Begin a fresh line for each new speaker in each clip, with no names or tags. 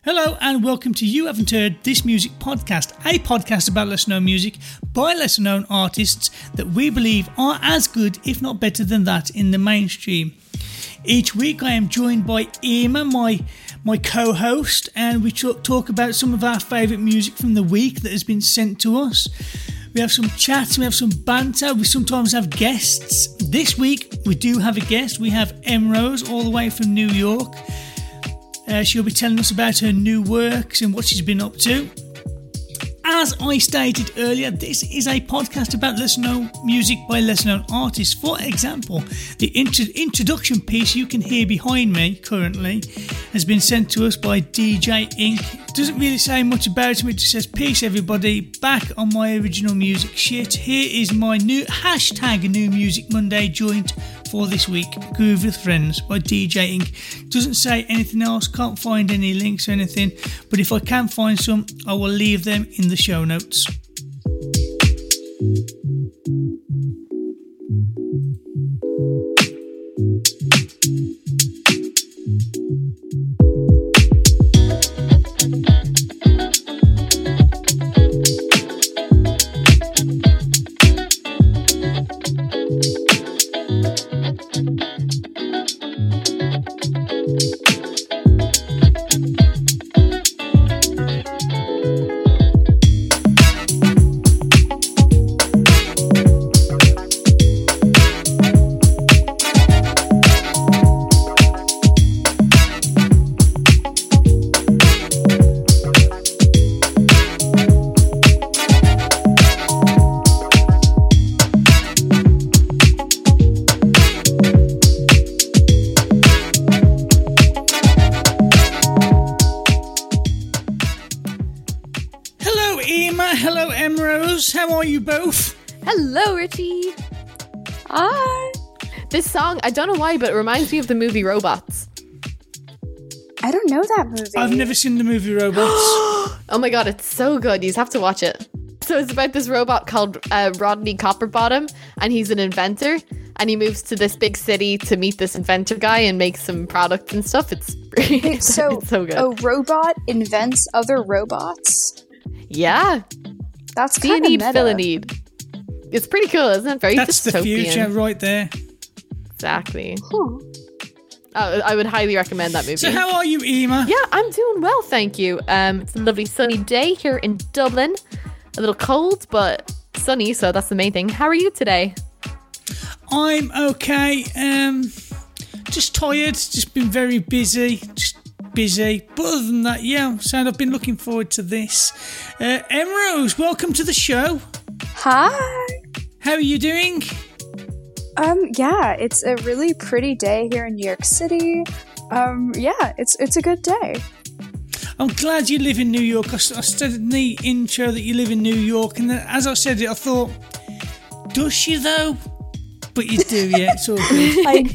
Hello and welcome to You Haven't Heard This Music Podcast, a podcast about lesser known music by lesser known artists that we believe are as good, if not better than that, in the mainstream. Each week I am joined by Emma, my co-host, and we talk about some of our favourite music from the week that has been sent to us. We have some chats, we have some banter, we sometimes have guests. This week we do have a guest. We have Emrose all the way from New York. She'll be telling us about her new works and what she's been up to. As I stated earlier, this is a podcast about lesser known music by lesser known artists. For example, the introduction piece you can hear behind me currently has been sent to us by DJ Ink. Doesn't really say much about him, it just says, "Peace everybody, back on my original music shit. Here is my new hashtag New Music Monday joint for this week, Groove with Friends" by DJ Ink. Doesn't say anything else, can't find any links or anything, but if I can find some, I will leave them in the show notes. How are you both?
Hello, Richie.
Hi.
This song, I don't know why, but it reminds me of the movie Robots.
I don't know that movie.
I've never seen the movie Robots.
Oh my god, it's so good. You have to watch it. So it's about this robot called Rodney Copperbottom, and he's an inventor, and he moves to this big city to meet this inventor guy and make some products and stuff. It's so good.
A robot invents other robots?
Yeah.
That's kind of meta.
Need. It's pretty cool, isn't it? Very
That's
dystopian.
the future right there.
Exactly.
Huh.
I would highly recommend that movie.
So how are you, Emma?
Yeah, I'm doing well, thank you. It's a lovely sunny day here in Dublin. A little cold, but sunny, so that's the main thing. How are you today?
I'm okay. Just tired. Just been very busy. But other than that, yeah, so I've been looking forward to this. Emrose, welcome to the show.
Hi.
How are you doing?
Yeah, it's a really pretty day here in New York City. Yeah, it's a good day.
I'm glad you live in New York. I said in the intro that you live in New York, and then as I said it, I thought, does she though? But you do, yeah, it's all good.
I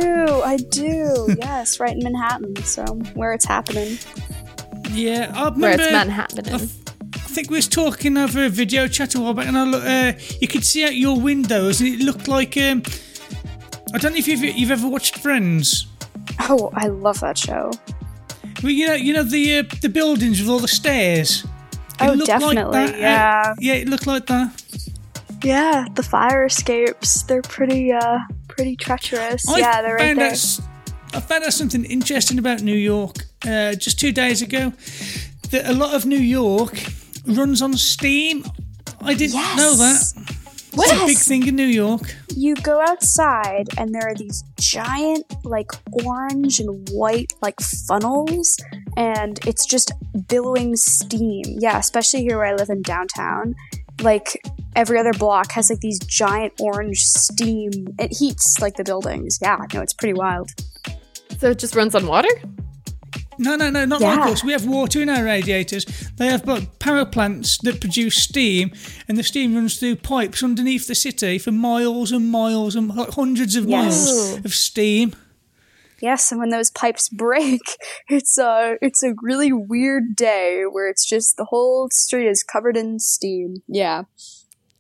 do. Yes, right in Manhattan, so where it's happening.
Yeah, I remember.
Where it's Manhattan.
I think we was talking over a video chat a while back, and I look, you could see out your windows, and it looked like I don't know if you've ever watched Friends.
Oh, I love that show.
Well, you know the buildings with all the stairs.
Oh, definitely,
like that.
yeah.
Yeah, it looked like that.
Yeah, the fire escapes, they're pretty treacherous. Yeah, they're right there.
I found out something interesting about New York just 2 days ago, that a lot of New York runs on steam. I didn't know that. It's a big thing in New York.
You go outside and there are these giant, like, orange and white, like, funnels, and it's just billowing steam. Yeah, especially here where I live in downtown. Like, every other block has, like, these giant orange steam. It heats, like, the buildings. Yeah, no, it's pretty wild.
So it just runs on water?
No, not like us. We have water in our radiators. They have power plants that produce steam, and the steam runs through pipes underneath the city for miles and miles and like hundreds of miles of steam.
Yes, and when those pipes break, it's a really weird day where it's just the whole street is covered in steam. Yeah.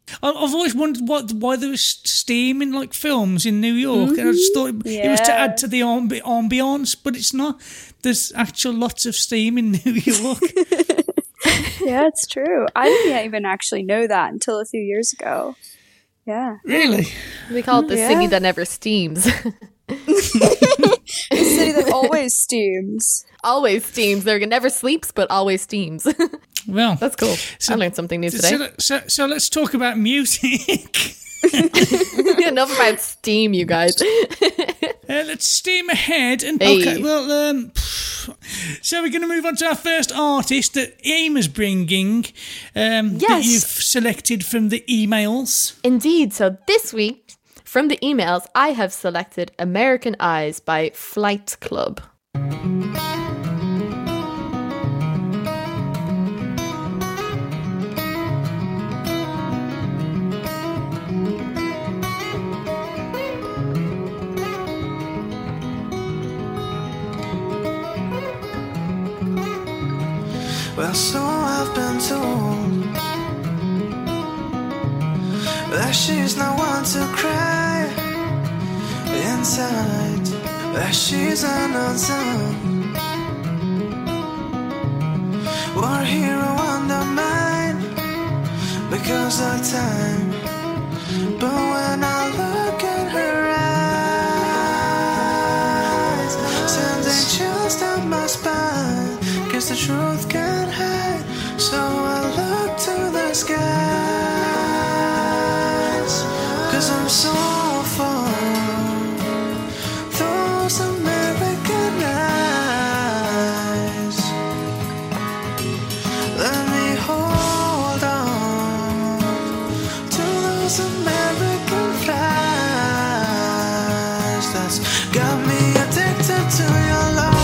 I've always wondered why there was steam in like films in New York, and I just thought it was to add to the ambiance, but it's not. There's actual lots of steam in New York.
Yeah, it's true. I didn't even actually know that until a few years ago. Yeah.
Really?
We call it the city that never steams.
The city that always steams.
Always steams. There never sleeps, but always steams.
Well,
that's cool. I learned something new today.
So let's talk about music.
Enough about steam, you guys.
Let's steam ahead. And
Hey.
okay, well, so we're going to move on to our first artist that Emma's bringing. That
Yes.
you've selected from the emails.
Indeed. So this week, from the emails, I have selected American Eyes by Flight Club.
Well, so I've been told that she's not one to cry inside, that she's an unsung war hero undermined because of time. But when I look at her eyes, sending chills down my spine, 'cause the truth can't hide. So I look to the skies, 'cause I'm so far. Those American eyes, let me hold on to those American flies. That's got me addicted to your love.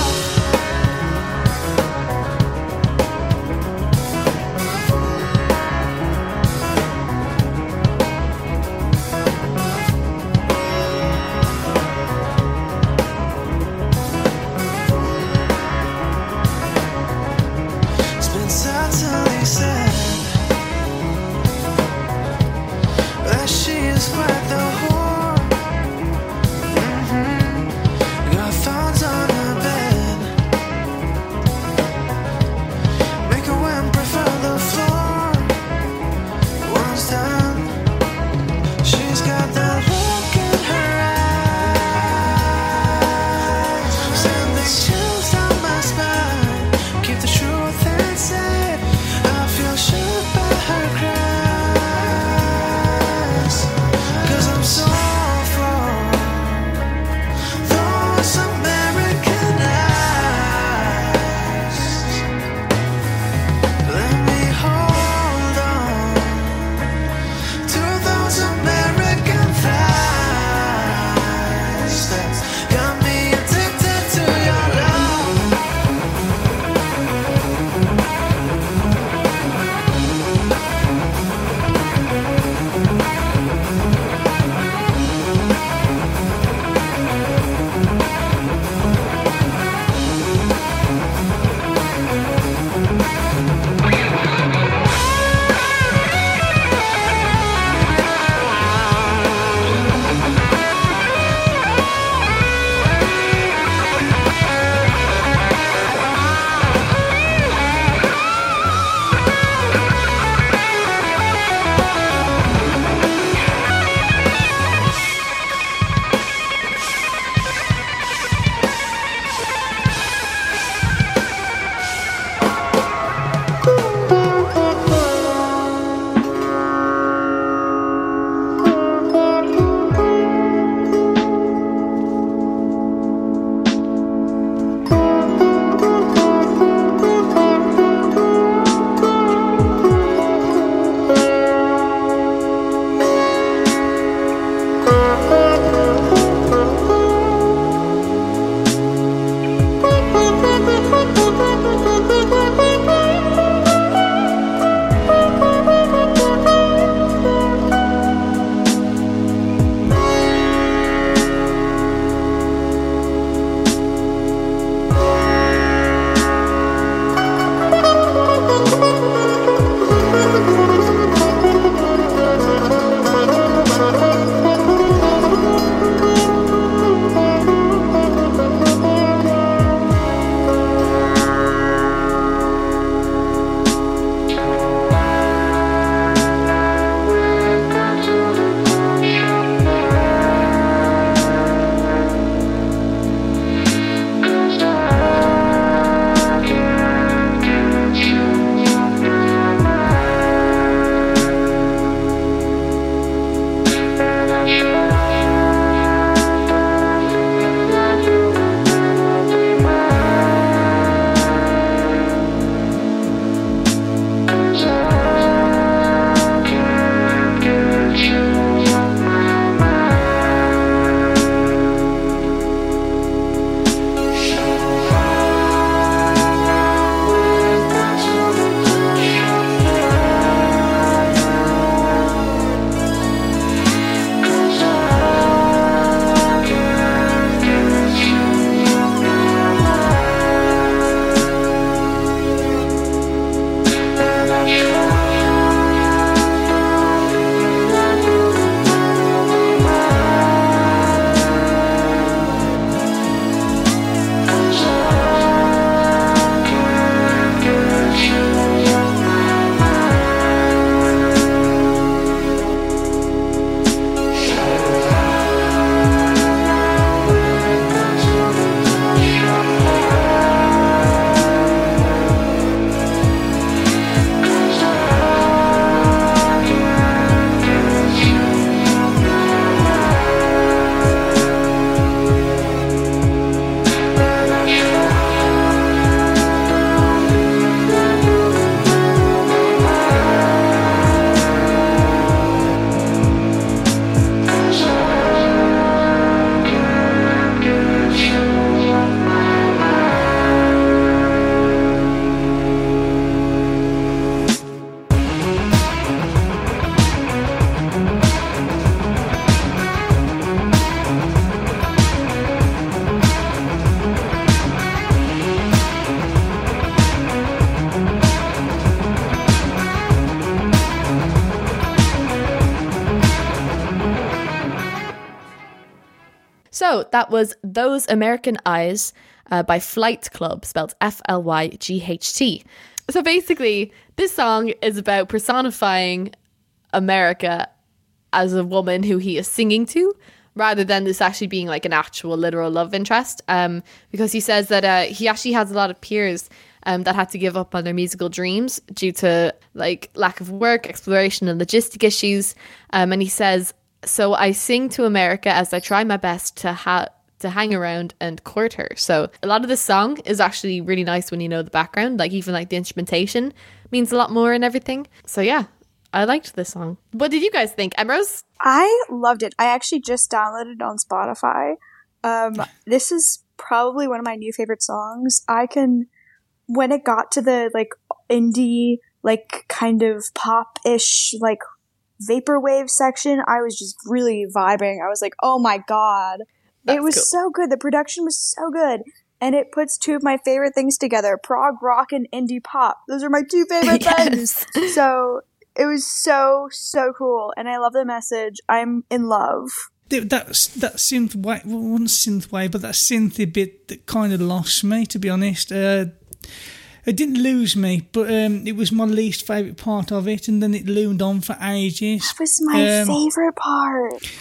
So that was Those American Eyes by Flight Club, spelled Flyght. So basically, this song is about personifying America as a woman who he is singing to, rather than this actually being like an actual literal love interest. Because he says that he actually has a lot of peers that had to give up on their musical dreams due to like lack of work, exploration, and logistic issues. And he says, "So I sing to America as I try my best to hang around and court her." So a lot of this song is actually really nice when you know the background, like even like the instrumentation means a lot more and everything. So yeah, I liked this song. What did you guys think, Emrose?
I loved it. I actually just downloaded it on Spotify. This is probably one of my new favorite songs. When it got to the like indie, like kind of pop-ish, like vaporwave section, I was just really vibing. I was like, oh my god. It was so good. The production was so good. And it puts two of my favorite things together, prog rock and indie pop. Those are my two favorite things. So it was so cool. And I love the message. I'm in love.
That synth wave, well, it wasn't synth wave, but that synthy bit that kind of lost me, to be honest. It didn't lose me, but it was my least favourite part of it, and then it loomed on for ages.
That was my favourite part.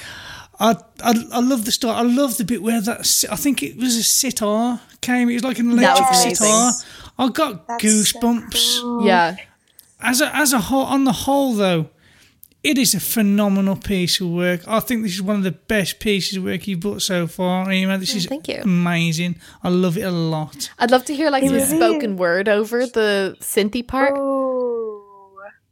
I love the start. I love the bit where I think it was a sitar came. It was like an electric sitar. I got goosebumps.
So cool.
Yeah.
As a whole, on the whole though, it is a phenomenal piece of work. I think this is one of the best pieces of work you've put so far. This is
thank you.
Amazing. I love it a lot.
I'd love to hear like some spoken word over the synthy part.
Oh,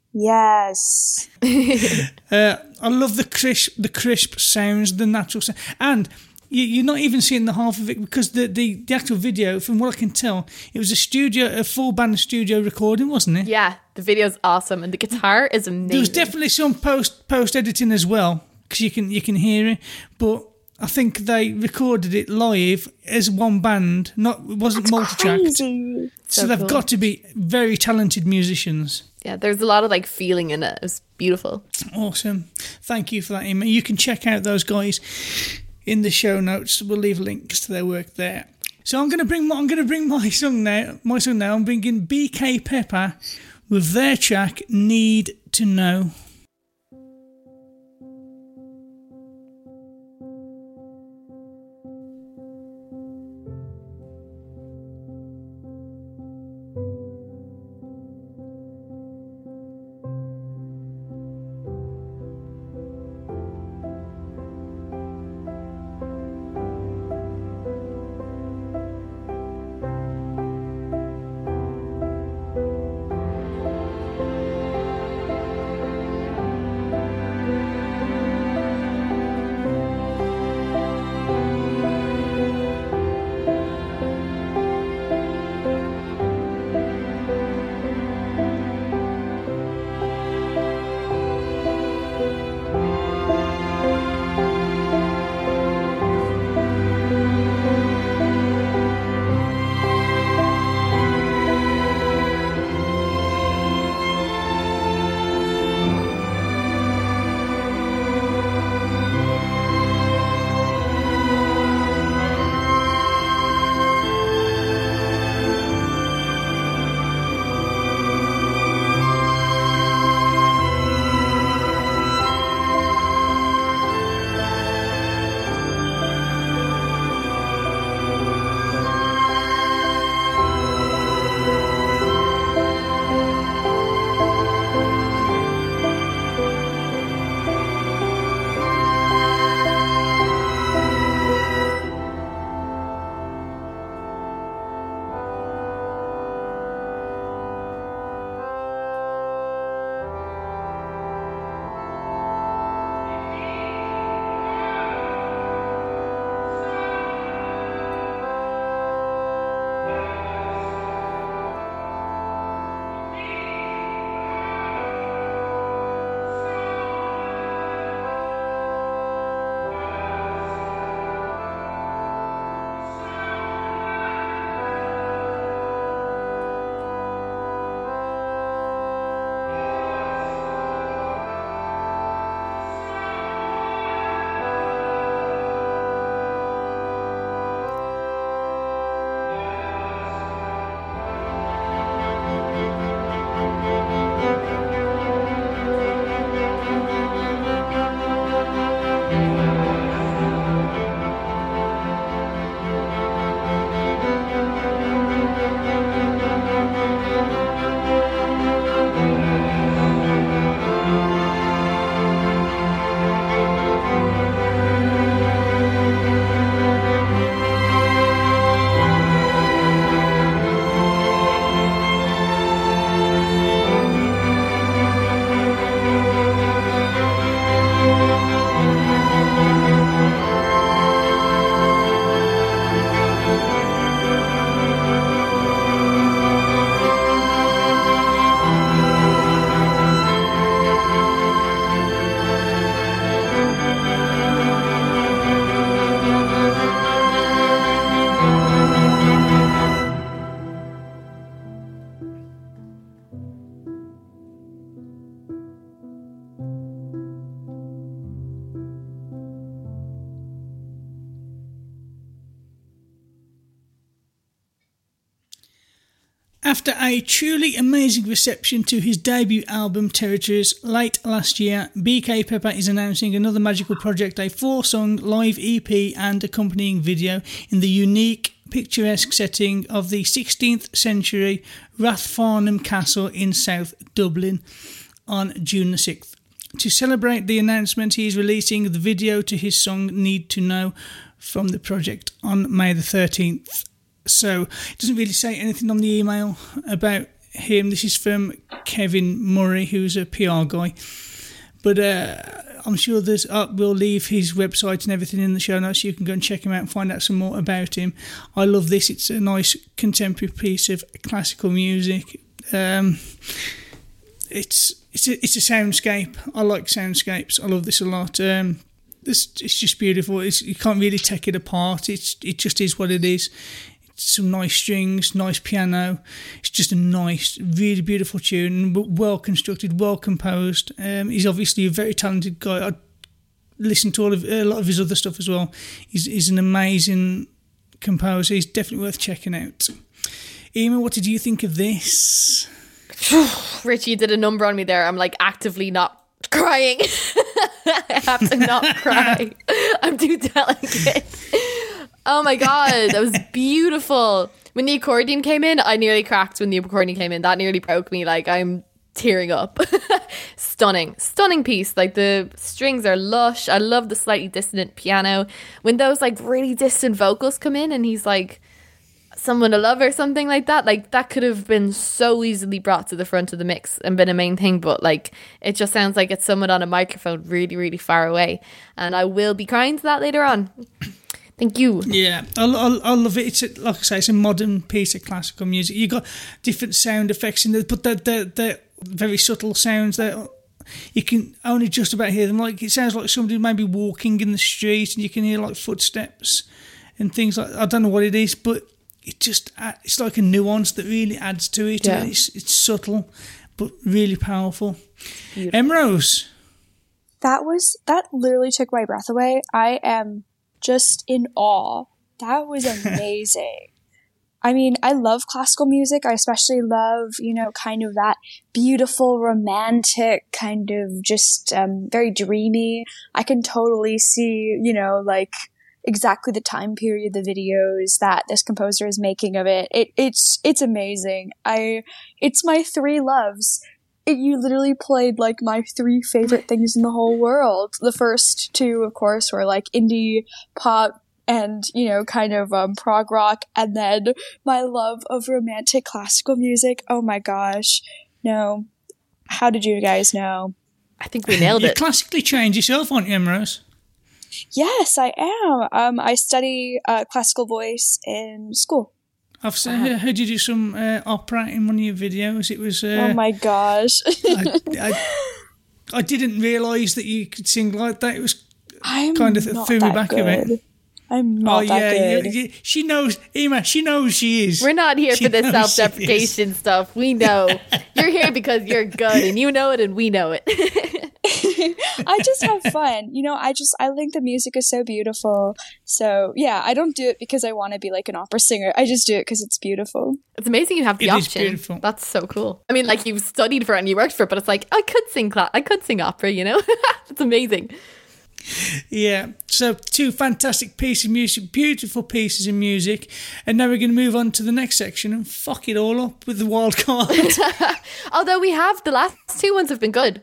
yes.
I love the crisp sounds, the natural sound, and you're not even seeing the half of it because the actual video, from what I can tell, it was a full band studio recording, wasn't it?
Yeah, the video's awesome, and the guitar is amazing.
There was definitely some post editing as well, because you can hear it, but I think they recorded it live as one band. It wasn't multi-tracked.
Crazy.
So they've got to be very talented musicians.
Yeah, there's a lot of like feeling in it. It was beautiful.
Awesome. Thank you for that, Emma. You can check out those guys in the show notes. We'll leave links to their work there. So I'm going to bring my song now. I'm bringing BK Pepper with their track "Need to Know." After a truly amazing reception to his debut album Territories late last year, BK Pepper is announcing another magical project, a 4-song live EP and accompanying video in the unique, picturesque setting of the 16th century Rathfarnham Castle in South Dublin on June the 6th. To celebrate the announcement, he is releasing the video to his song Need to Know from the project on May the 13th. So it doesn't really say anything on the email about him. This is from Kevin Murray, who's a PR guy. But I'm sure we'll leave his website and everything in the show notes so you can go and check him out and find out some more about him. I love this. It's a nice contemporary piece of classical music. It's a soundscape. I like soundscapes. I love this a lot. It's just beautiful. You can't really take it apart. It just is what it is. Some nice strings, nice piano. It's just a nice, really beautiful tune, well constructed, well composed. He's obviously a very talented guy. I listened to a lot of his other stuff as well. He's an amazing composer. He's definitely worth checking out. Emma, what did you think of this?
Richie, you did a number on me there. I'm like actively not crying. I have to not cry. I'm too delicate. Oh my God, that was beautiful. When the accordion came in, I nearly cracked when the accordion came in. That nearly broke me. Like, I'm tearing up. Stunning piece. Like, the strings are lush. I love the slightly dissonant piano. When those like really distant vocals come in and he's like, someone to love or something like that could have been so easily brought to the front of the mix and been a main thing, but like it just sounds like it's someone on a microphone really, really far away, and I will be crying to that later on. Thank you.
Yeah, I love it. It's like I say, it's a modern piece of classical music. You got different sound effects in there, but they're very subtle sounds that you can only just about hear them. Like, it sounds like somebody maybe walking in the street, and you can hear like footsteps and things like. I don't know what it is, but it's like a nuance that really adds to it.
Yeah.
It's subtle, but really powerful. Emrose.
That literally took my breath away. I am just in awe. That was amazing. I mean, I love classical music. I especially love, kind of that beautiful, romantic, kind of just very dreamy. I can totally see, like exactly the time period, the videos that this composer is making of it. It's amazing. It's my 3 loves. You literally played like my 3 favorite things in the whole world. The first 2, of course, were like indie pop and, kind of prog rock. And then my love of romantic classical music. Oh my gosh. No. How did you guys know?
I think we nailed it.
You're classically trained yourself, aren't you, Emrose?
Yes, I am. I study classical voice in school.
I've heard you do some opera in one of your videos. It was.
Oh my gosh!
I didn't realise that you could sing like that. It was
I'm
kind of
not
threw me
that
back
good.
a bit.
I'm not that good.
Yeah. She knows, Emma. She knows she is.
We're not here for this self-deprecation stuff. We know. You're here because you're good, and you know it, and we know it.
I just have fun. I think the music is so beautiful. So, yeah, I don't do it because I want to be like an opera singer. I just do it because it's beautiful.
It's amazing you have the option.
Is beautiful.
That's so cool. I mean, like, you've studied for it and you worked for it, but it's like, I could sing opera, It's amazing.
Yeah, so 2 fantastic pieces of music, beautiful pieces of music, and now we're going to move on to the next section and fuck it all up with the wild card.
Although the last 2 ones have been good.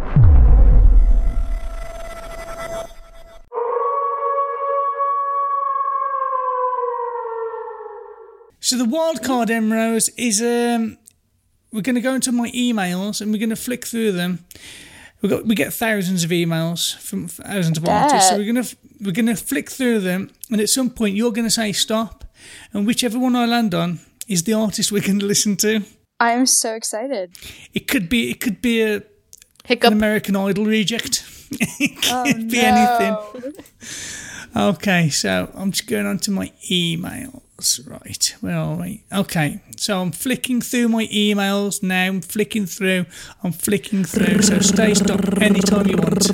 So the wild card, Emrose, is we're going to go into my emails and we're going to flick through them. We get thousands of emails from thousands of artists, so we're gonna flick through them, and at some point you're gonna say stop, and whichever one I land on is the artist we're gonna listen to.
I'm so excited.
It could be an American Idol reject. It could be anything. Okay, so I'm just going on to my emails. Right, where are we? Okay, so I'm flicking through my emails now. I'm flicking through. So stop anytime you want.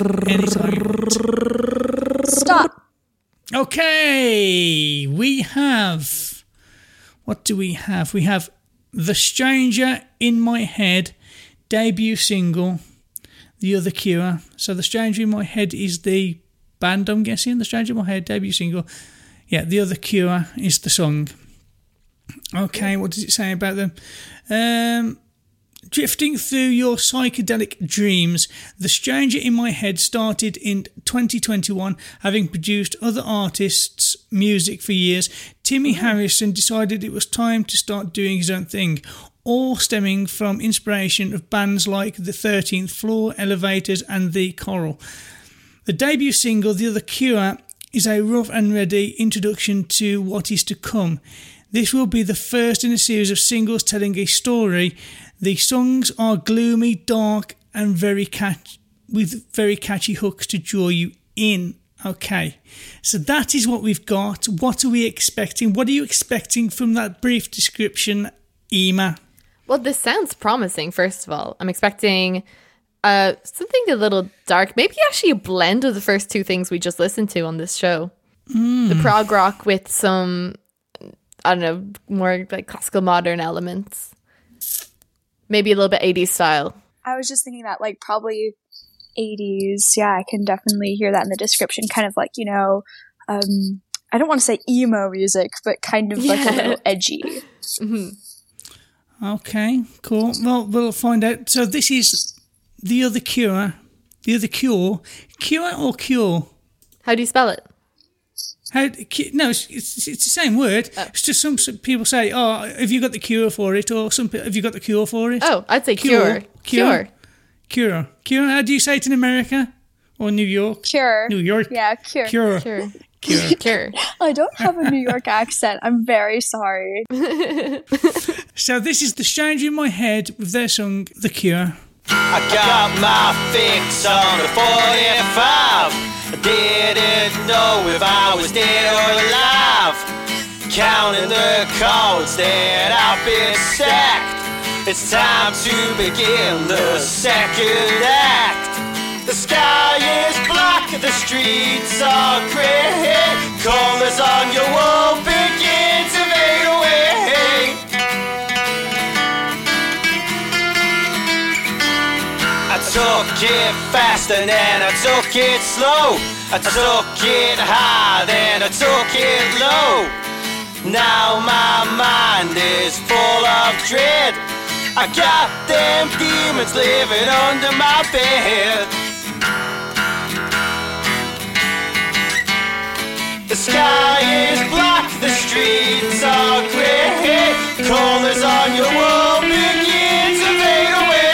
Stop.
Okay, we have... What do we have? We have The Stranger in My Head debut single, The Other Cure. So The Stranger in My Head is the band, I'm guessing. The Stranger in My Head debut single. Yeah, The Other Cure is the song. Okay, what does it say about them? Drifting through your psychedelic dreams, The Stranger in My Head started in 2021, having produced other artists' music for years. Timmy Harrison decided it was time to start doing his own thing, all stemming from inspiration of bands like The 13th Floor, Elevators and The Coral. The debut single, The Other Cure, is a rough and ready introduction to what is to come. This will be the first in a series of singles telling a story. The songs are gloomy, dark, and with very catchy hooks to draw you in. Okay, so that is what we've got. What are we expecting? What are you expecting from that brief description, Ema?
Well, this sounds promising, first of all. I'm expecting something a little dark. Maybe actually a blend of the first two things we just listened to on this show. The prog rock with some, I don't know, more like classical modern elements. Maybe a little bit 80s style.
I was just thinking that, like, probably 80s. Yeah, I can definitely hear that in the description. Kind of like, you know, I don't want to say emo music, but kind of like a little edgy.
Okay, cool. Well, we'll find out. So this is The Other Cure. The Other Cure. Cure or cure?
How do you spell it?
No, it's the same word. Oh. It's just some people say, "Oh, have you got the cure for it?" Or have you got the cure for it?
Oh, I'd say cure.
Cure. How do you say it in America or New York?
Cure.
New York.
Yeah, cure.
Cure.
I don't have a New York accent. I'm very sorry.
So this is The Stranger in My Head with their song The Cure.
I got my fix on the 45. I didn't know if I was dead or alive. Counting the codes that I've been stacked. It's time to begin the second act. The sky is black, the streets are grey. Colors on your wall begin to fade away. I took it fast and then I took it slow. I took it high, then I took it low. Now my mind is full of dread. I got them demons living under my bed. The sky is black, the streets are grey. Colors on your wall begin to fade away.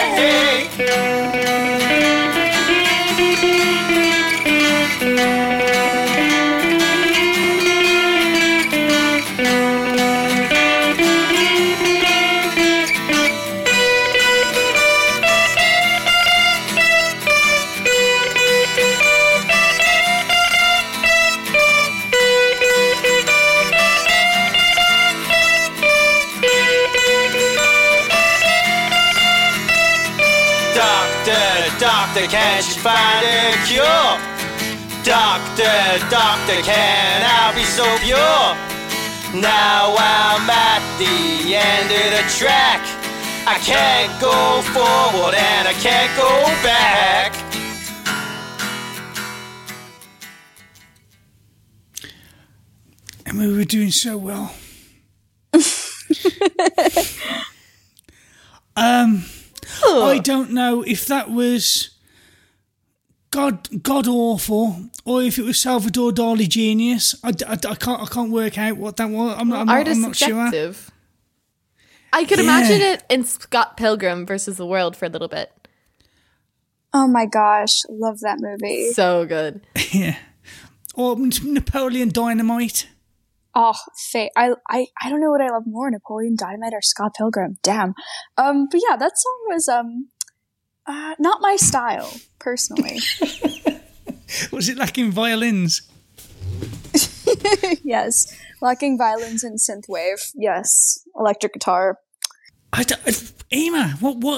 Doctor, can't you find a cure? Doctor, can I be so pure? Now I'm at the end of the track. I can't go forward and I can't go back.
And we were doing so well. I don't know if that was God awful or if it was Salvador Dali genius. I can't work out what that was. I'm not sure.
I could imagine it in Scott Pilgrim versus the World for a little bit.
Oh my gosh, love that movie.
So good.
Yeah. Or Napoleon Dynamite.
Oh, I don't know what I love more, Napoleon Dynamite or Scott Pilgrim. Damn. But yeah, that song was not my style, personally.
Was it lacking violins?
Yes. Lacking violins and synthwave. Yes. Electric guitar.
Ema,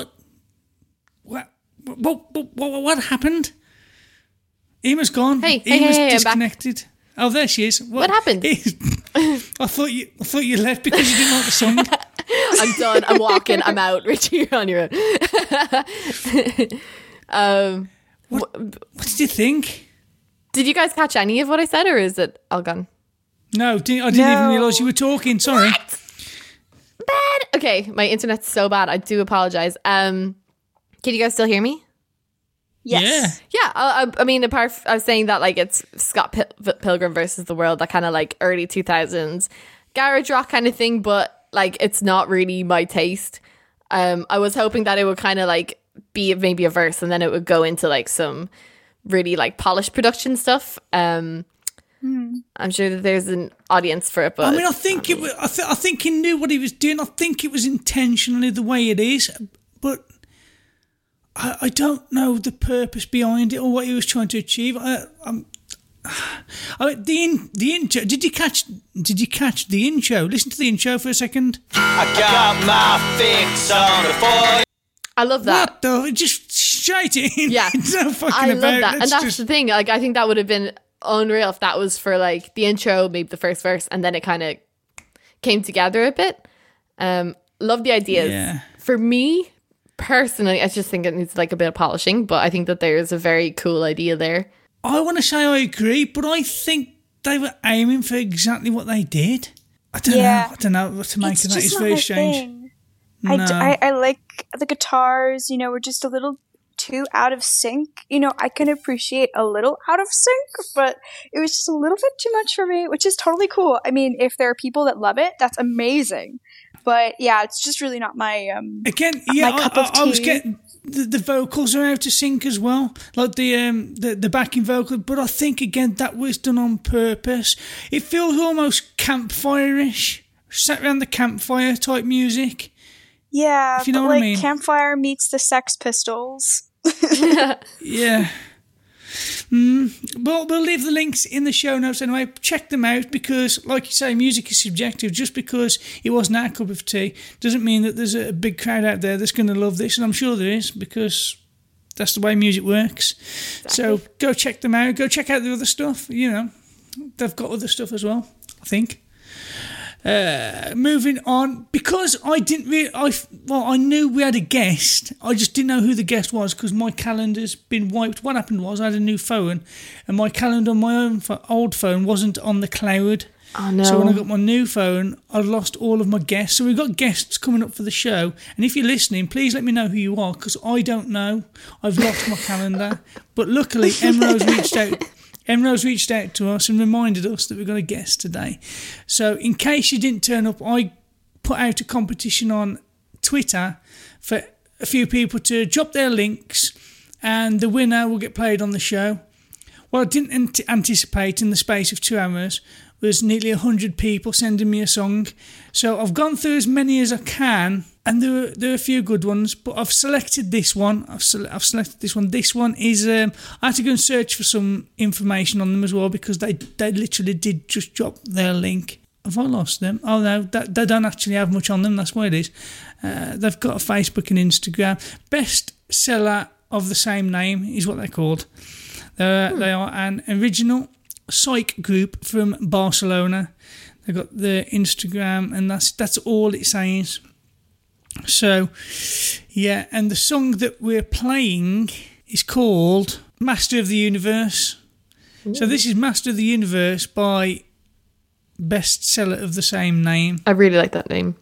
what happened? Ema's gone.
Ema's
disconnected. Oh, there she is.
What happened?
I thought you left because you didn't like the song.
I'm done. I'm walking. I'm out. Richie, you're on your own.
What did you think?
Did you guys catch any of what I said, or is it all gone?
No, I didn't even realise you were talking. Sorry.
Bad. Okay, my internet's so bad. I do apologize. Can you guys still hear me?
Yes.
Yeah. I mean, I was saying that like it's Scott Pilgrim versus the World, that kind of like early 2000s garage rock kind of thing, but like it's not really my taste. I was hoping that it would kind of like be maybe a verse, and then it would go into like some really like polished production stuff. I'm sure that there's an audience for it, but
I mean, I think it was. I think he knew what he was doing. I think it was intentionally the way it is, but I don't know the purpose behind it or what he was trying to achieve. The intro. Did you catch the intro? Listen to the intro for a second.
I got my fix on the 40.
I love that.
What the? Just straight in.
Yeah,
It's no fucking
I love
about.
that, and that's the thing. Like, I think that would have been unreal if that was for like the intro, maybe the first verse, and then it kind of came together a bit. Love the ideas.
Yeah.
For me personally, I just think it needs like a bit of polishing, but I think that there's a very cool idea there.
I want to say I agree, but I think they were aiming for exactly what they did. I don't know what to make
It's
of that.
just
It's
not
very
my
strange.
thing.
No.
I like the guitars, were just a little too out of sync. I can appreciate a little out of sync, but it was just a little bit too much for me, which is totally cool. I mean, if there are people that love it, that's amazing. But yeah, it's just really not my
Again,
my cup of tea.
I was getting the vocals are out of sync as well, like the backing vocal. But I think again that was done on purpose. It feels almost campfire-ish, sat around the campfire type music.
Yeah,
if you know
but
what I
like
mean.
Campfire meets the Sex Pistols.
Yeah. Well, we'll leave the links in the show notes anyway. Check them out because, like you say, music is subjective. Just because it wasn't our cup of tea doesn't mean that there's a big crowd out there that's going to love this, and I'm sure there is because that's the way music works. Exactly. So go check them out. Go check out the other stuff. They've got other stuff as well, I think. Moving on, because I knew we had a guest. I just didn't know who the guest was because my calendar's been wiped. What happened was I had a new phone, and my calendar on my own old phone wasn't on the cloud.
Oh no!
So when I got my new phone, I lost all of my guests. So we've got guests coming up for the show, and if you're listening, please let me know who you are because I don't know. I've lost my calendar, but luckily Emrose reached out to us and reminded us that we've got a guest today. So in case you didn't turn up, I put out a competition on Twitter for a few people to drop their links, and the winner will get played on the show. What I didn't anticipate in the space of 2 hours was nearly 100 people sending me a song. So I've gone through as many as I can, and there are a few good ones, but I've selected this one. I've selected this one. This one is I had to go and search for some information on them as well because they literally did just drop their link. Have I lost them? Oh no, they don't actually have much on them. That's why it is. They've got a Facebook and Instagram. Best seller of the same name is what they're called. They are an original psych group from Barcelona. They've got the Instagram, and that's all it says. So, yeah, and the song that we're playing is called Master of the Universe. Ooh. So this is Master of the Universe by bestseller of the same name.
I really like that name.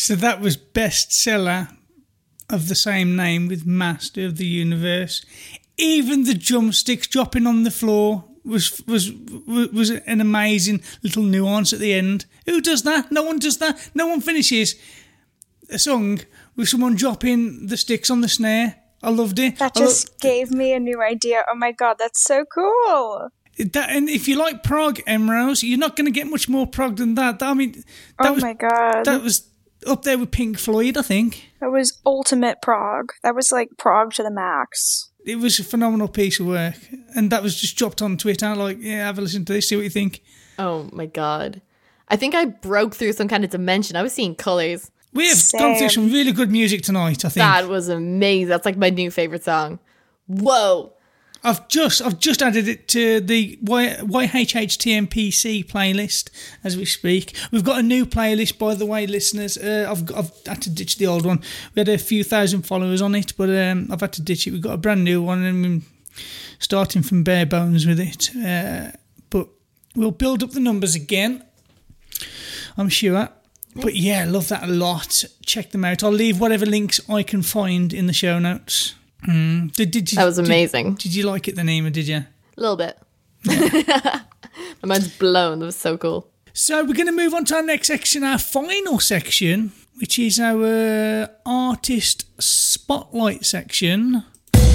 So that was bestseller of the same name with Master of the Universe. Even the drumsticks dropping on the floor was an amazing little nuance at the end. Who does that? No one does that. No one finishes a song with someone dropping the sticks on the snare. I loved it.
That just gave me a new idea. Oh my god, that's so cool.
And if you like prog, Emrose, you're not going to get much more prog than that. I mean,
my god,
that was up there with Pink Floyd, I think.
That was ultimate prog. That was like prog to the max.
It was a phenomenal piece of work, and that was just dropped on Twitter. Like, yeah, have a listen to this, see what you think.
Oh my god, I think I broke through some kind of dimension. I was seeing colors.
We have gone through some really good music tonight, I think.
That was amazing. That's like my new favourite song. Whoa.
I've just added it to the YHHTMPC playlist as we speak. We've got a new playlist, by the way, listeners. I've had to ditch the old one. We had a few thousand followers on it, but I've had to ditch it. We've got a brand new one, and we're starting from bare bones with it. But we'll build up the numbers again, I'm sure. But yeah, I love that a lot. Check them out. I'll leave whatever links I can find in the show notes. Did you,
that was amazing.
Did you like it, the Nima? Did you?
A little bit. My mind's blown. That was so cool.
So we're going to move on to our next section, our final section, which is our artist spotlight section.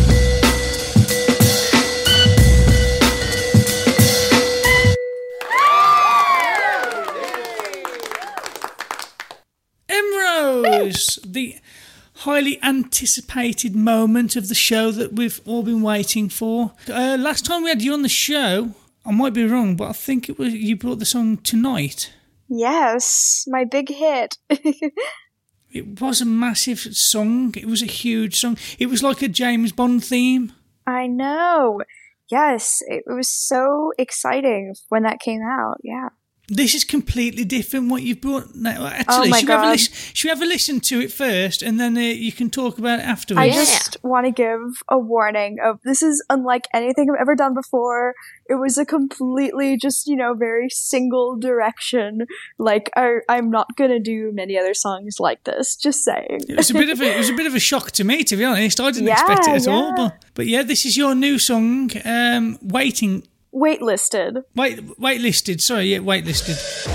Emrose, the highly anticipated moment of the show that we've all been waiting for. Last time we had you on the show, I might be wrong, but I think it was you brought the song Tonight.
Yes, my big hit.
It was a massive song. It was a huge song. It was like a James Bond theme.
I know. Yes, it was so exciting when that came out. Yeah.
This is completely different what you've brought now. Actually,
oh my God.
Should we have a listen to it first, and then you can talk about it afterwards?
I just want to give a warning of this is unlike anything I've ever done before. It was a completely just, very single direction. Like, I'm not going to do many other songs like this, just saying.
It was a bit of a shock to me, to be honest. I didn't expect it at all. But yeah, this is your new song, Waitlisted. Waitlisted, sorry, yeah, Waitlisted.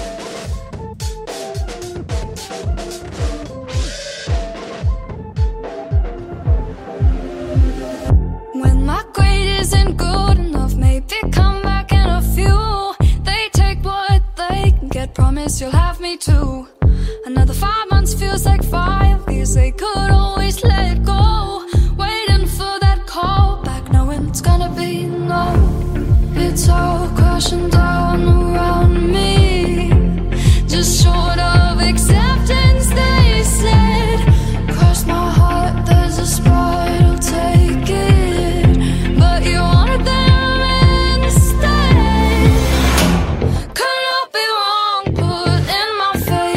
When my grade isn't good enough, maybe come back in a few. They take what they can get, promise you'll have me too. Another 5 months feels like 5 years, they could always let go. Waiting for that call back, knowing it's gonna be no. It's all crashing down around me, just short of acceptance, they said. Cross my heart, there's a spot, I'll take it, but you wanted them instead. Could not be wrong, put in my face.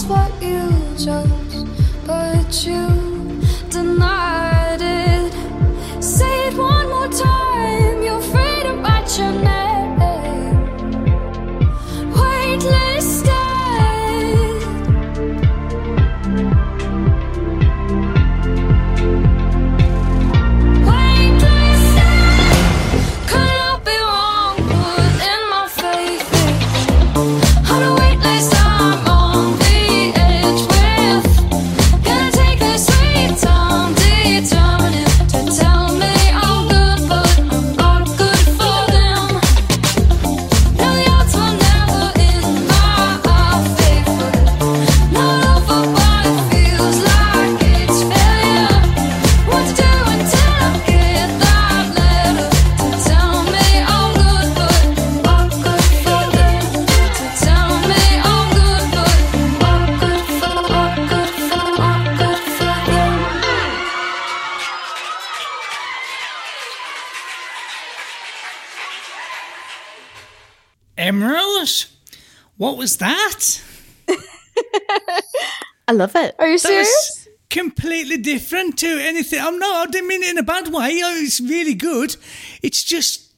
that's what you chose, but you denied it. Say it one more time, you're free to write your name. Waitlisted.
Emrose, what was that?
I love it.
Are you
That
serious?
was completely different to anything. I didn't mean it in a bad way. It's really good. It's just,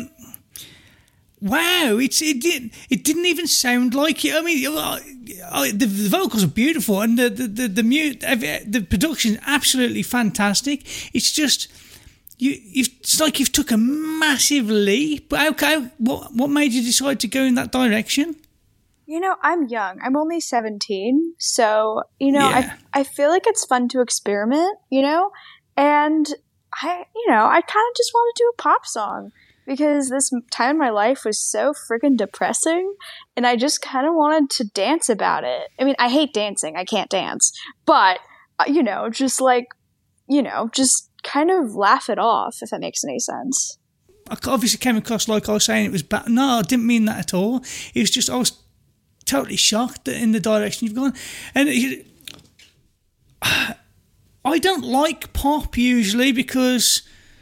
wow. It didn't even sound like it. I mean, the vocals are beautiful, and the production absolutely fantastic. It's just. It's like you've took a massive leap. Okay, what made you decide to go in that direction?
You know, I'm young. I'm only 17. So, you know,
Yeah.
I feel like it's fun to experiment, you know? And I kind of just want to do a pop song because this time in my life was so freaking depressing and I just kind of wanted to dance about it. I mean, I hate dancing. I can't dance. But, just kind of laugh it off, if that makes any sense.
I obviously came across like I was saying it was bad. No, I didn't mean that at all. It was just I was totally shocked in the direction you've gone. And I don't like pop usually because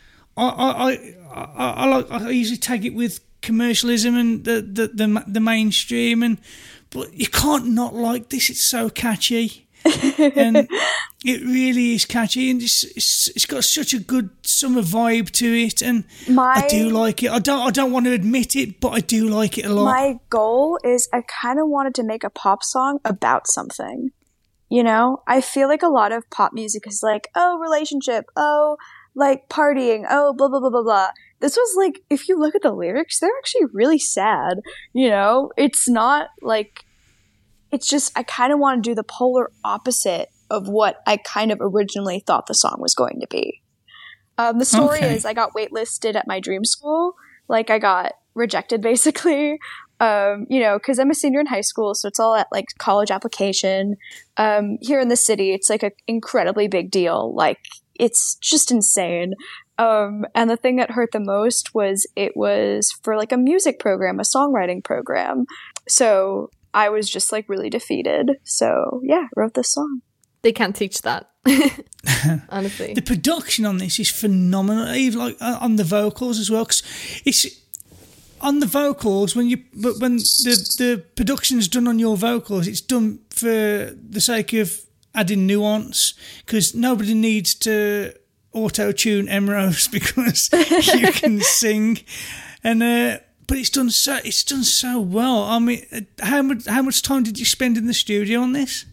I usually tag it with commercialism and the mainstream, but you can't not like this. It's so catchy. And it really is catchy, and it's got such a good summer vibe to it, and I do like it. I don't want to admit it, but I do like it a lot.
My goal is I kind of wanted to make a pop song about something. You know, I feel like a lot of pop music is like, oh, relationship, oh, like partying, oh, blah blah blah blah blah. This was like, if you look at the lyrics, they're actually really sad. You know, it's not like. It's just, I kind of want to do the polar opposite of what I kind of originally thought the song was going to be. The story is I got waitlisted at my dream school. Like, I got rejected, basically. Because I'm a senior in high school, so it's all at, like, college application. Here in the city, it's, like, an incredibly big deal. Like, it's just insane. And the thing that hurt the most was it was for, like, a music program, a songwriting program. So I was just like really defeated. So yeah, wrote this song.
They can't teach that. Honestly.
The production on this is phenomenal, even like on the vocals as well. 'Cause it's on the vocals when the production's done on your vocals, it's done for the sake of adding nuance because nobody needs to auto-tune Emrose because you can sing and. But it's done so well. I mean, how much time did you spend in the studio on this?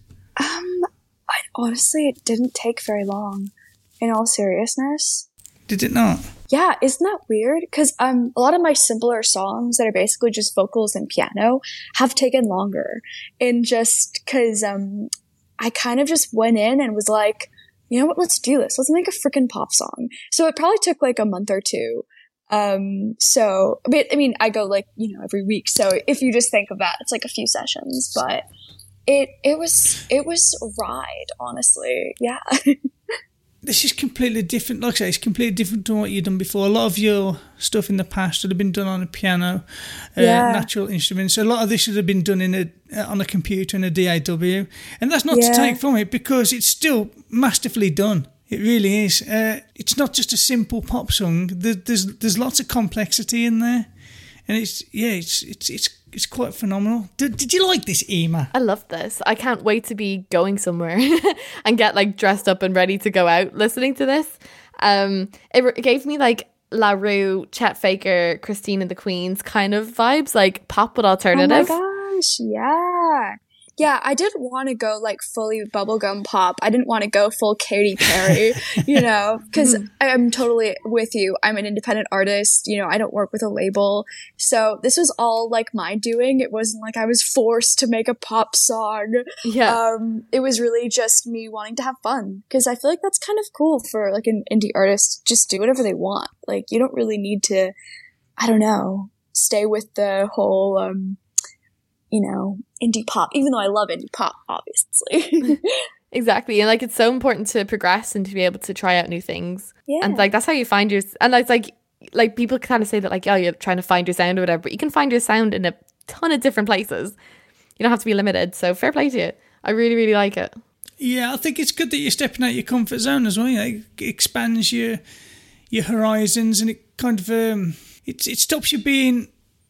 Honestly, it didn't take very long. In all seriousness,
Did it not?
Yeah, isn't that weird? Because a lot of my simpler songs that are basically just vocals and piano have taken longer, and just because I kind of just went in and was like, you know what, let's do this. Let's make a freaking pop song. So it probably took like a month or two. So, I mean, I go like, every week. So if you just think of that, it's like a few sessions, but it was a ride, honestly. Yeah.
This is completely different. Like I say, it's completely different to what you've done before. A lot of your stuff in the past would have been done on a piano, natural instruments. A lot of this would have been done on a computer in a DAW. And that's not to take from it because it's still masterfully done. It really is. It's not just a simple pop song. There's lots of complexity in there. And it's quite phenomenal. Did you like this, Ema?
I love this. I can't wait to be going somewhere and get like dressed up and ready to go out listening to this. It gave me like La Rue, Chet Faker, Christine and the Queens kind of vibes, like pop but alternative.
Oh my gosh, yeah. Yeah, I didn't want to go like fully bubblegum pop. I didn't want to go full Katy Perry, you know, because I'm totally with you. I'm an independent artist, you know, I don't work with a label. So this was all like my doing. It wasn't like I was forced to make a pop song.
Yeah.
It was really just me wanting to have fun, because I feel like that's kind of cool for like an indie artist. Just do whatever they want. Like, you don't really need to, I don't know, stay with the whole, you know, indie pop, even though I love indie pop, obviously.
Exactly. And like, it's so important to progress and to be able to try out new things.
Yeah.
And like, that's how you find your, and it's like people kind of say that like, oh, you're trying to find your sound or whatever, but you can find your sound in a ton of different places. You don't have to be limited. So fair play to you. I really, really like it.
Yeah, I think it's good that you're stepping out your comfort zone as well. You know, it expands your horizons, and it kind of it stops you being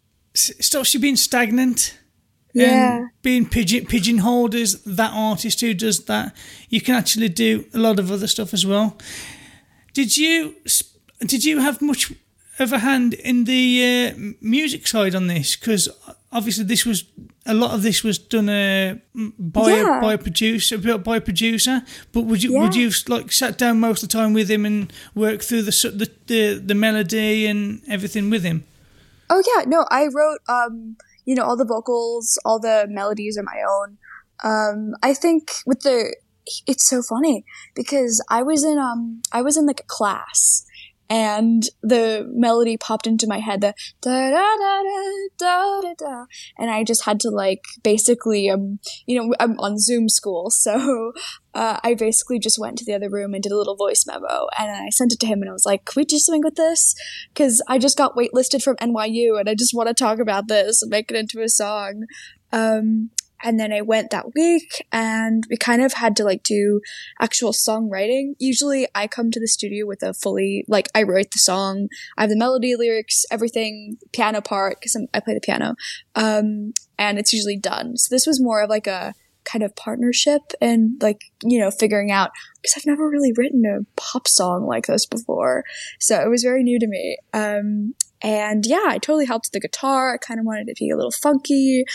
stagnant.
Yeah.
And being pigeonholed as that artist who does that. You can actually do a lot of other stuff as well. Did you have much of a hand in the music side on this? Because obviously a lot of this was done by a producer. But would you like sat down most of the time with him and work through the melody and everything with him?
Oh yeah, no, I wrote you know, all the vocals, all the melodies are my own. I think it's so funny because I was in like a class, and the melody popped into my head, the da da da da da da, and I just had to like basically you know, I'm on Zoom school, so I basically just went to the other room and did a little voice memo, and I sent it to him, and I was like, can we do something with this? Because I just got waitlisted from NYU, and I just want to talk about this and make it into a song. And then I went that week, and we kind of had to like do actual songwriting. Usually I come to the studio with a fully, like, I write the song, I have the melody, lyrics, everything, piano part, because I play the piano, and it's usually done. So this was more of like a kind of partnership and like, you know, figuring out, because I've never really written a pop song like this before. So it was very new to me. And yeah, I totally helped with the guitar. I kind of wanted it to be a little funky.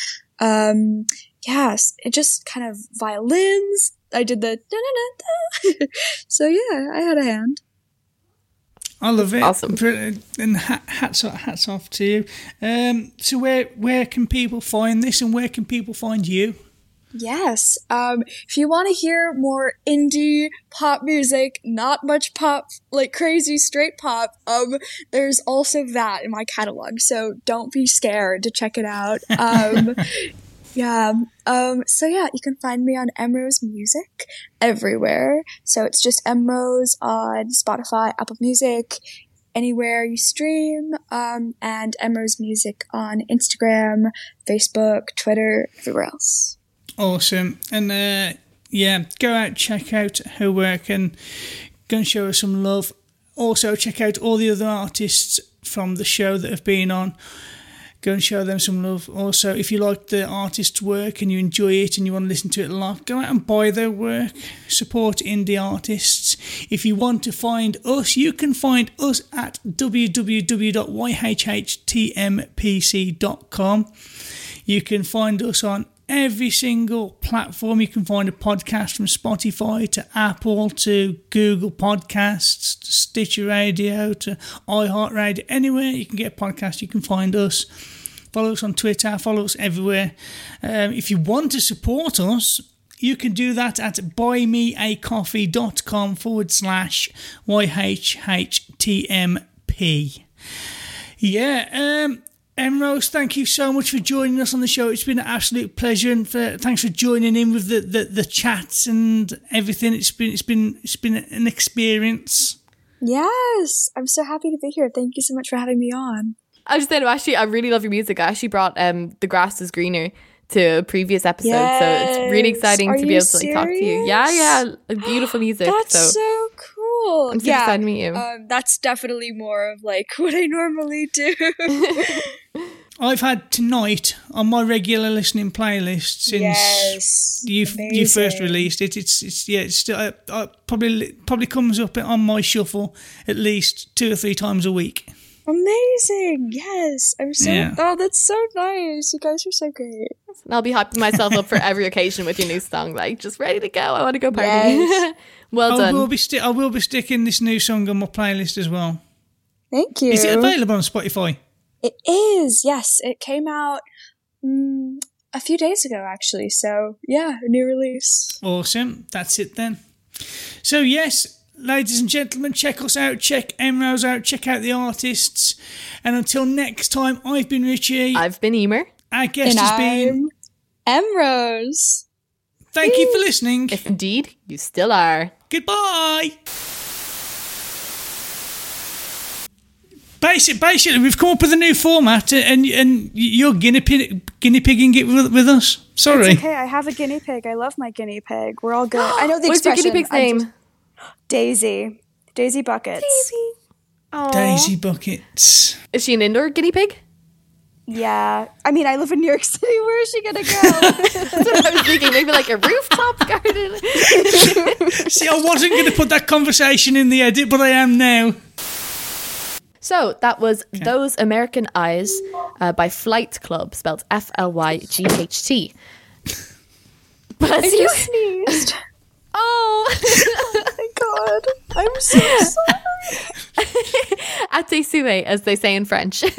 Yes, it just kind of violins. I did the da-da-da-da. So yeah, I had a hand.
I love it.
Awesome.
And hats off to you. So where can people find this, and where can people find you?
Yes. If you want to hear more indie pop music, not much pop, like crazy straight pop, there's also that in my catalog. So don't be scared to check it out. Yeah. So yeah, you can find me on Emrose Music everywhere. So it's just Emrose on Spotify, Apple Music, anywhere you stream, and Emrose Music on Instagram, Facebook, Twitter, everywhere else.
Awesome. And yeah, go out, check out her work, and go and show her some love. Also, check out all the other artists from the show that have been on. Go and show them some love. Also, if you like the artist's work and you enjoy it and you want to listen to it a lot, go out and buy their work. Support indie artists. If you want to find us, you can find us at www.yhhtmpc.com. You can find us on every single platform. You can find a podcast from Spotify to Apple to Google Podcasts to Stitcher Radio to iHeartRadio. Anywhere you can get a podcast, you can find us. Follow us on Twitter, follow us everywhere. If you want to support us, you can do that at buymeacoffee.com/YHHTMP. Yeah, Emrose, thank you so much for joining us on the show. It's been an absolute pleasure, and thanks for joining in with the chats and everything. It's been an experience.
Yes, I'm so happy to be here. Thank you so much for having me on.
I was saying, actually, I really love your music. I actually brought The Grass is Greener to a previous episode, so it's really exciting to be able to like, talk to you. Yeah, beautiful music.
That's so cool. cool.
I'm super excited to meet you.
That's definitely more of like what I normally do.
I've had Tonight on my regular listening playlist since you first released it. It's still probably comes up on my shuffle at least 2 or 3 times a week.
Amazing. Yes. I'm so oh, that's so nice. You guys are so great.
And I'll be hyping myself up for every occasion with your new song, like just ready to go. I want to go party.
Yes.
Well done.
I will be sticking this new song on my playlist as well.
Thank you.
Is it available on Spotify?
It is. Yes, it came out a few days ago actually. So, yeah, a new release.
Awesome. That's it then. So, yes, ladies and gentlemen, check us out, check Emrose out, check out the artists. And until next time, I've been Richie.
I've been Emer.
Our guest has been
Emrose.
Thank you for listening.
If indeed you still are.
Goodbye. Basically, we've come up with a new format, and you're guinea pigging it with us. Sorry.
It's okay, I have a guinea pig. I love my guinea pig. We're all good. I know the
What's your
expression.
guinea pig's name?
Daisy. Daisy Buckets.
Daisy. Aww.
Daisy Buckets.
Is she an indoor guinea pig?
Yeah. I mean, I live in New York City. Where is she going to go?
That's what I was thinking. Maybe like a rooftop garden.
See, I wasn't going to put that conversation in the edit, but I am now.
So that was Those American Eyes by Flight Club, spelled FLYGHT.
But you sneezed.
Oh.
Oh my god. I'm so sorry.
Atesue, as they say in French. So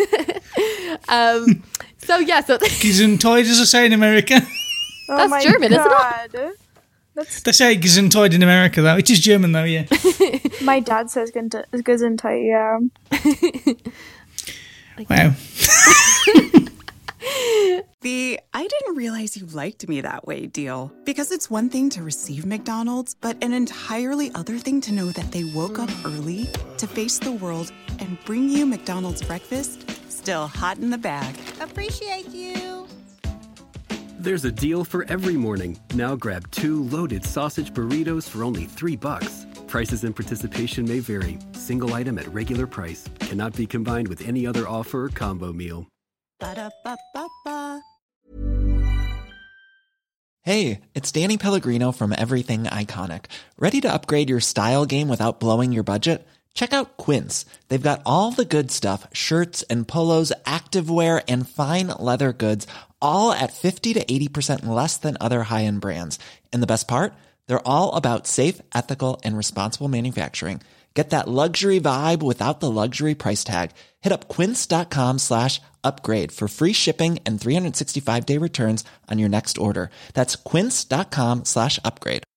Gesundheit, as I say in America.
That's German, isn't it?
They say Gesundheit in America, though. It is German, though, yeah.
My dad says Gesundheit, yeah.
Wow.
The I didn't realize you liked me that way deal. Because it's one thing to receive McDonald's, but an entirely other thing to know that they woke up early to face the world and bring you McDonald's breakfast still hot in the bag. Appreciate you.
There's a deal for every morning. Now grab 2 loaded sausage burritos for only $3. Prices and participation may vary. Single item at regular price. Cannot be combined with any other offer or combo meal.
Ba-da-ba-ba-ba.
Hey, it's Danny Pellegrino from Everything Iconic. Ready to upgrade your style game without blowing your budget? Check out Quince. They've got all the good stuff, shirts and polos, activewear, and fine leather goods, all at 50 to 80% less than other high-end brands. And the best part? They're all about safe, ethical, and responsible manufacturing. Get that luxury vibe without the luxury price tag. Hit up quince.com/upgrade for free shipping and 365-day returns on your next order. That's quince.com/upgrade.